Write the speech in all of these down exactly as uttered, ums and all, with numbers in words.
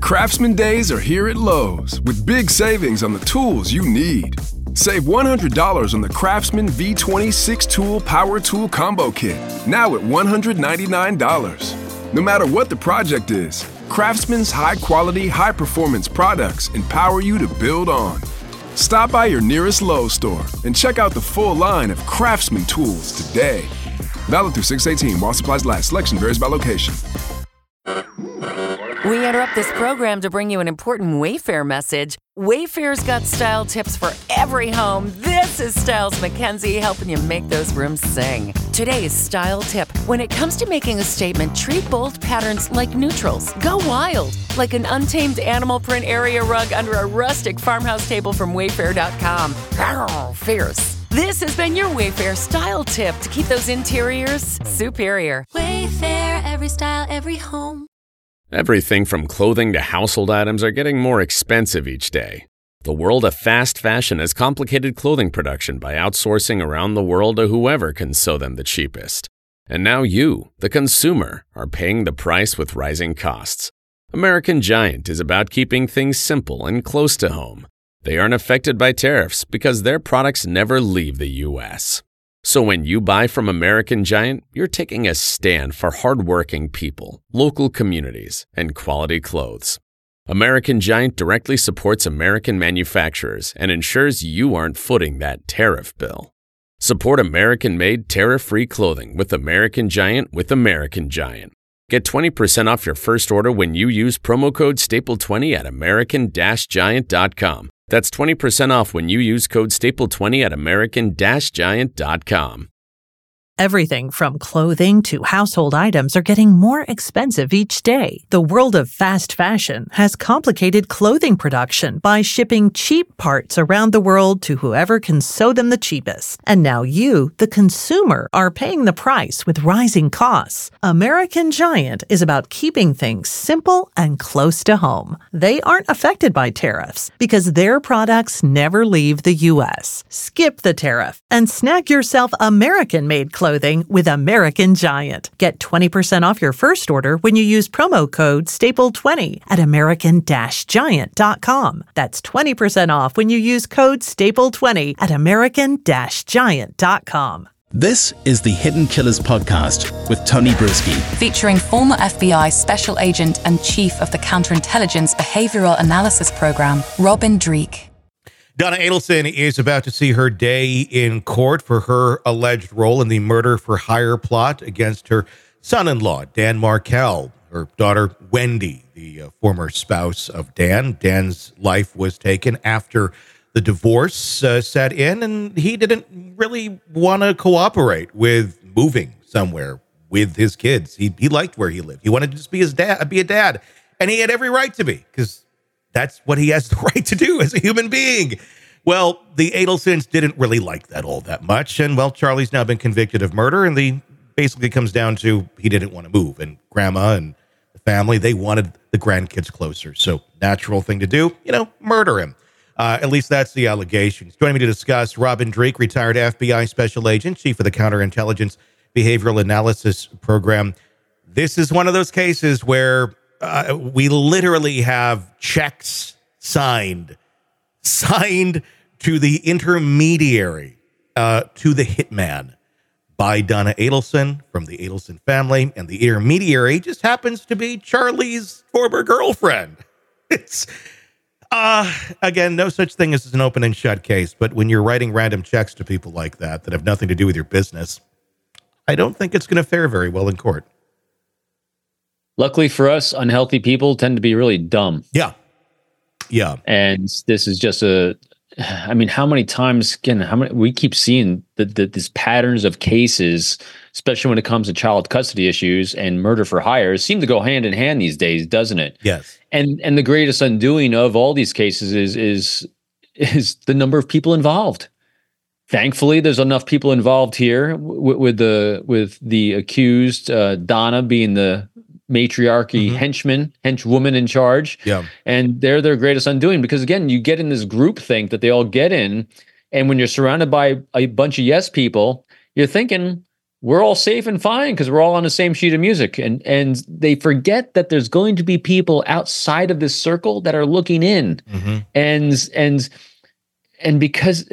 Craftsman Days are here at Lowe's with big savings on the tools you need. Save one hundred dollars on the Craftsman V twenty six-tool power tool combo kit, now at one hundred ninety-nine dollars. No matter what the project is, Craftsman's high-quality, high-performance products empower you to build on. Stop by your nearest Lowe's store and check out the full line of Craftsman tools today. Valid through six eighteen while supplies last. Selection varies by location. We interrupt this program to bring you an important Wayfair message. Wayfair's got style tips for every home. This is Styles McKenzie helping you make those rooms sing. Today's style tip. When it comes to making a statement, treat bold patterns like neutrals. Go wild, like an untamed animal print area rug under a rustic farmhouse table from Wayfair dot com. Arr, fierce. This has been your Wayfair style tip to keep those interiors superior. Wayfair, every style, every home. Everything from clothing to household items are getting more expensive each day. The world of fast fashion has complicated clothing production by outsourcing around the world to whoever can sew them the cheapest. And now you, the consumer, are paying the price with rising costs. American Giant is about keeping things simple and close to home. They aren't affected by tariffs because their products never leave the U S. So when you buy from American Giant, you're taking a stand for hardworking people, local communities, and quality clothes. American Giant directly supports American manufacturers and ensures you aren't footing that tariff bill. Support American-made, tariff-free clothing with American Giant with American Giant. Get twenty percent off your first order when you use promo code staple twenty at american giant dot com. That's twenty percent off when you use code staple twenty at american giant dot com. Everything from clothing to household items are getting more expensive each day. The world of fast fashion has complicated clothing production by shipping cheap parts around the world to whoever can sew them the cheapest. And now you, the consumer, are paying the price with rising costs. American Giant is about keeping things simple and close to home. They aren't affected by tariffs because their products never leave the U S. Skip the tariff and snag yourself American-made clothing Clothing with American Giant. Get twenty percent off your first order when you use promo code staple twenty at american giant dot com. That's twenty percent off when you use code staple twenty at american giant dot com. This is the Hidden Killers podcast with Tony Brueski. Featuring former F B I Special Agent and Chief of the Counterintelligence Behavioral Analysis Program, Robin Dreeke. Donna Adelson is about to see her day in court for her alleged role in the murder for hire plot against her son-in-law, Dan Markel. Her daughter, Wendy, the uh, former spouse of Dan. Dan's life was taken after the divorce uh, set in, and he didn't really want to cooperate with moving somewhere with his kids. He he liked where he lived. He wanted to just be his dad, be a dad, and he had every right to be, because that's what he has the right to do as a human being. Well, the Adelsons didn't really like that all that much. And, well, Charlie's now been convicted of murder, and the basically comes down to he didn't want to move. And grandma and the family, they wanted the grandkids closer. So natural thing to do, you know, murder him. Uh, at least that's the allegations. Joining me to discuss, Robin Dreeke, retired F B I Special Agent, Chief of the Counterintelligence Behavioral Analysis Program. This is one of those cases where Uh, we literally have checks signed, signed to the intermediary, uh, to the hitman by Donna Adelson from the Adelson family. And the intermediary just happens to be Charlie's former girlfriend. It's, uh, again, no such thing as an open and shut case. But when you're writing random checks to people like that, that have nothing to do with your business, I don't think it's going to fare very well in court. Luckily for us, unhealthy people tend to be really dumb. Yeah. Yeah. And this is just a, I mean, how many times, again, how many, we keep seeing that the, these patterns of cases, especially when it comes to child custody issues and murder for hire, seem to go hand in hand these days, doesn't it? Yes. And, and the greatest undoing of all these cases is, is, is the number of people involved. Thankfully, there's enough people involved here w- with the, with the accused, uh, Donna being the matriarchy mm-hmm. henchman, henchwoman in charge. Yeah. And they're their greatest undoing, because again, you get in this group think that they all get in. And when you're surrounded by a bunch of yes people, you're thinking, we're all safe and fine because we're all on the same sheet of music. And and they forget that there's going to be people outside of this circle that are looking in. Mm-hmm. And and and because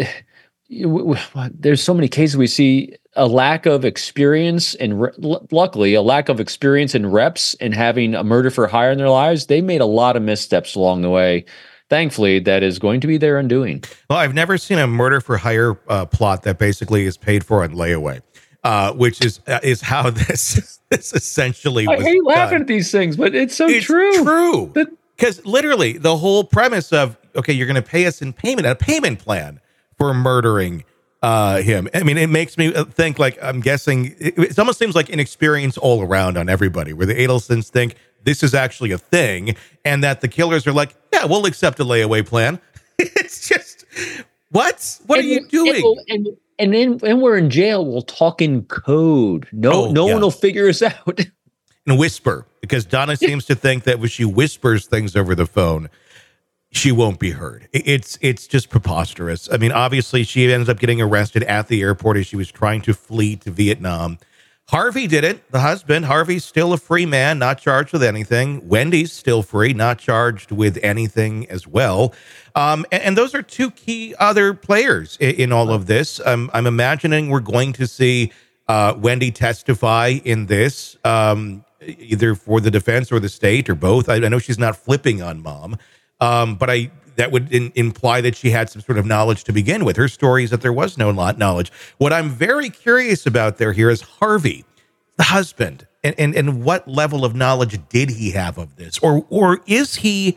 there's so many cases we see a lack of experience and re- luckily a lack of experience and reps and having a murder for hire in their lives, they made a lot of missteps along the way. Thankfully, that is going to be their undoing. Well, I've never seen a murder for hire uh, plot that basically is paid for on layaway, uh, which is uh, is how this this essentially was I hate laughing done. at these things, but it's so it's true. True. Because literally the whole premise of, okay, you're going to pay us in payment, a payment plan for murdering uh, him. I mean, it makes me think like, I'm guessing, it, it almost seems like inexperience all around on everybody, where the Adelsons think this is actually a thing, and that the killers are like, yeah, we'll accept a layaway plan. It's just, what? What and, are you doing? And and then when we're in jail, we'll talk in code. No, oh, no yeah. one will figure us out. And whisper, because Donna seems to think that when she whispers things over the phone, she won't be heard. It's it's just preposterous. I mean, obviously, she ends up getting arrested at the airport as she was trying to flee to Vietnam. Harvey did it. The husband, Harvey's still a free man, not charged with anything. Wendy's still free, not charged with anything as well. Um, and, and those are two key other players in, in all of this. Um, I'm imagining we're going to see uh, Wendy testify in this, um, either for the defense or the state or both. I, I know she's not flipping on mom, um, but I that would in, imply that she had some sort of knowledge to begin with. Her story is that there was no lot knowledge. What I'm very curious about there here is Harvey, the husband, and, and, and what level of knowledge did he have of this? Or or is he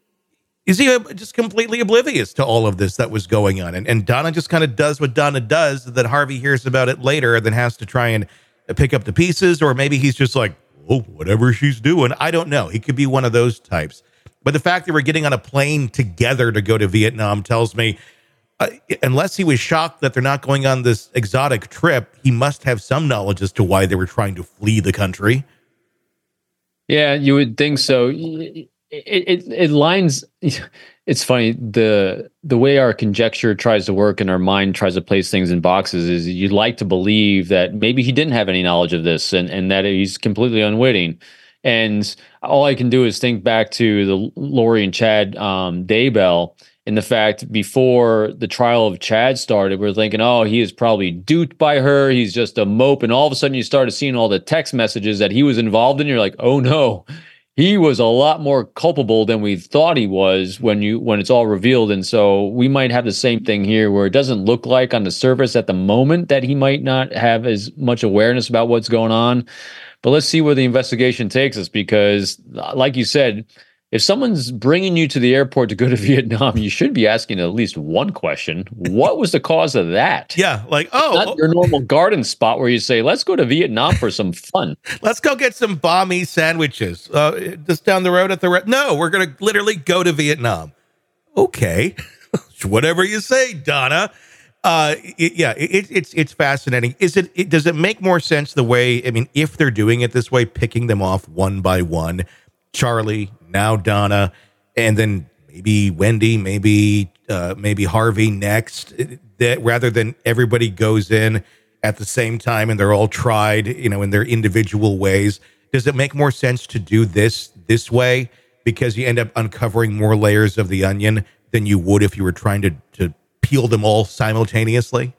is he just completely oblivious to all of this that was going on? And, and Donna just kind of does what Donna does, that Harvey hears about it later and then has to try and pick up the pieces, or maybe he's just like, oh, whatever she's doing. I don't know. He could be one of those types. But the fact that we're getting on a plane together to go to Vietnam tells me, uh, unless he was shocked that they're not going on this exotic trip, he must have some knowledge as to why they were trying to flee the country. Yeah, you would think so. It, it, it lines. It's funny, the the way our conjecture tries to work and our mind tries to place things in boxes is you'd like to believe that maybe he didn't have any knowledge of this and, and that he's completely unwitting. And all I can do is think back to the Lori and Chad um, Daybell, and the fact before the trial of Chad started, we're thinking, oh, he is probably duped by her. He's just a mope. And all of a sudden you started seeing all the text messages that he was involved in. You're like, oh no, he was a lot more culpable than we thought he was when you when it's all revealed. And so we might have the same thing here, where it doesn't look like on the surface at the moment that he might not have as much awareness about what's going on. But let's see where the investigation takes us, because like you said, if someone's bringing you to the airport to go to Vietnam, you should be asking at least one question. What was the cause of that? Yeah, like, oh. Not your normal garden spot where you say, let's go to Vietnam for some fun. Let's go get some banh mi sandwiches uh, just down the road at the... Re- no, we're going to literally go to Vietnam. Okay. Whatever you say, Donna. Uh, it, yeah, it, it's it's fascinating. Is it, it? Does it make more sense the way, I mean, if they're doing it this way, picking them off one by one, Charlie, now Donna, and then maybe Wendy, maybe uh, maybe Harvey next, that rather than everybody goes in at the same time and they're all tried, you know, in their individual ways? Does it make more sense to do this this way, because you end up uncovering more layers of the onion than you would if you were trying to to peel them all simultaneously?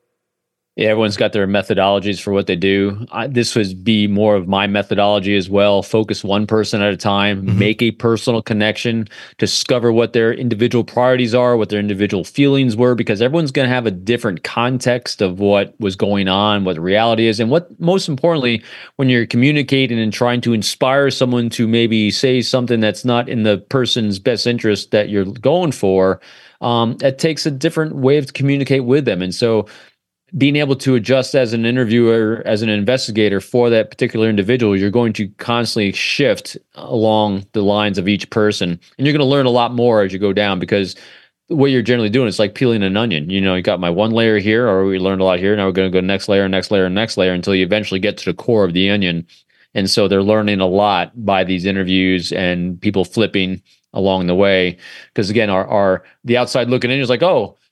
Yeah, everyone's got their methodologies for what they do. I, this would be more of my methodology as well. Focus one person at a time, mm-hmm. make a personal connection, discover what their individual priorities are, what their individual feelings were, because everyone's going to have a different context of what was going on, what the reality is. And what, most importantly, when you're communicating and trying to inspire someone to maybe say something that's not in the person's best interest that you're going for, um, it takes a different way to communicate with them. And so being able to adjust as an interviewer, as an investigator for that particular individual, you're going to constantly shift along the lines of each person. And you're going to learn a lot more as you go down, because what you're generally doing is like peeling an onion. You know, you got my one layer here, or we learned a lot here. Now we're going to go next layer, next layer, next layer, until you eventually get to the core of the onion. And so they're learning a lot by these interviews and people flipping along the way. Because again, our, our the outside looking in is like, oh,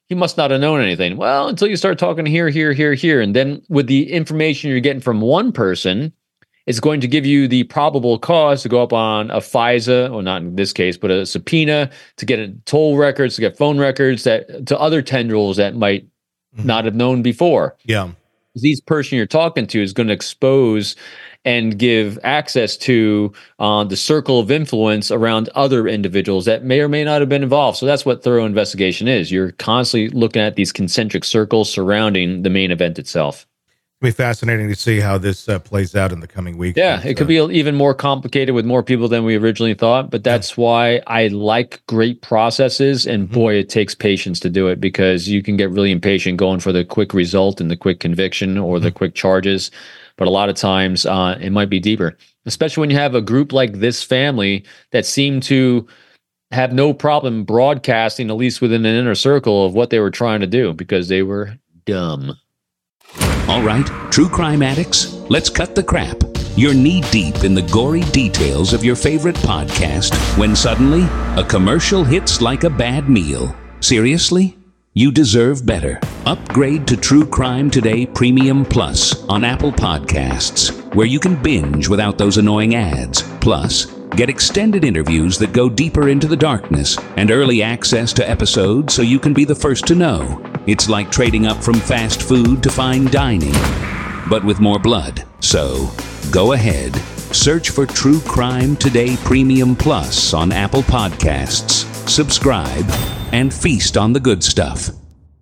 he must not have known anything. Well, until you start talking here, here, here, here. And then with the information you're getting from one person, it's going to give you the probable cause to go up on a FISA, or not in this case, but a subpoena to get a toll records, to get phone records that to other tendrils that might mm-hmm. not have known before. Yeah. These person you're talking to is going to expose and give access to uh, the circle of influence around other individuals that may or may not have been involved. So that's what thorough investigation is. You're constantly looking at these concentric circles surrounding the main event itself. It'll be fascinating to see how this uh, plays out in the coming weeks. Yeah, it could be even more complicated with more people than we originally thought, but that's yeah. why I like great processes, and mm-hmm. boy, it takes patience to do it, because you can get really impatient going for the quick result and the quick conviction or mm-hmm. the quick charges, but a lot of times uh, it might be deeper, especially when you have a group like this family that seem to have no problem broadcasting, at least within an inner circle, of what they were trying to do, because they were dumb. All right, true crime addicts, let's cut the crap. You're knee-deep in the gory details of your favorite podcast when suddenly a commercial hits like a bad meal. Seriously? You deserve better. Upgrade to True Crime Today Premium Plus on Apple Podcasts, where you can binge without those annoying ads. Plus, get extended interviews that go deeper into the darkness and early access to episodes so you can be the first to know. It's like trading up from fast food to fine dining, but with more blood. So, go ahead, search for True Crime Today Premium Plus on Apple Podcasts, subscribe, and feast on the good stuff.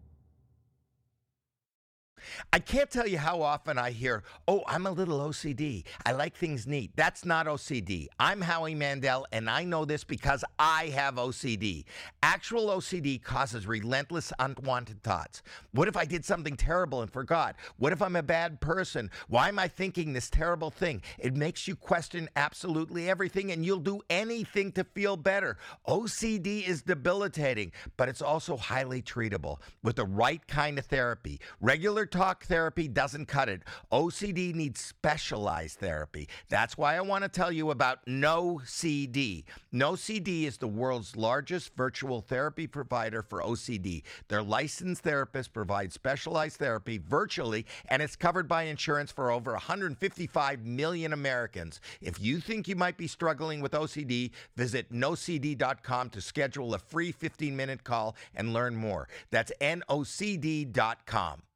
I can't tell you how often I hear, oh, I'm a little O C D. I like things neat. That's not O C D. I'm Howie Mandel, and I know this because I have O C D. Actual O C D causes relentless, unwanted thoughts. What if I did something terrible and forgot? What if I'm a bad person? Why am I thinking this terrible thing? It makes you question absolutely everything, and you'll do anything to feel better. O C D is debilitating, but it's also highly treatable with the right kind of therapy. Regular talk therapy doesn't cut it. O C D needs specialized therapy. That's why I want to tell you about No C D. No C D is the world's largest virtual therapy provider for O C D. Their licensed therapists provide specialized therapy virtually, and it's covered by insurance for over one hundred fifty-five million Americans. If you think you might be struggling with O C D, visit no c d dot com to schedule a free fifteen minute call and learn more. That's N O C D dot com.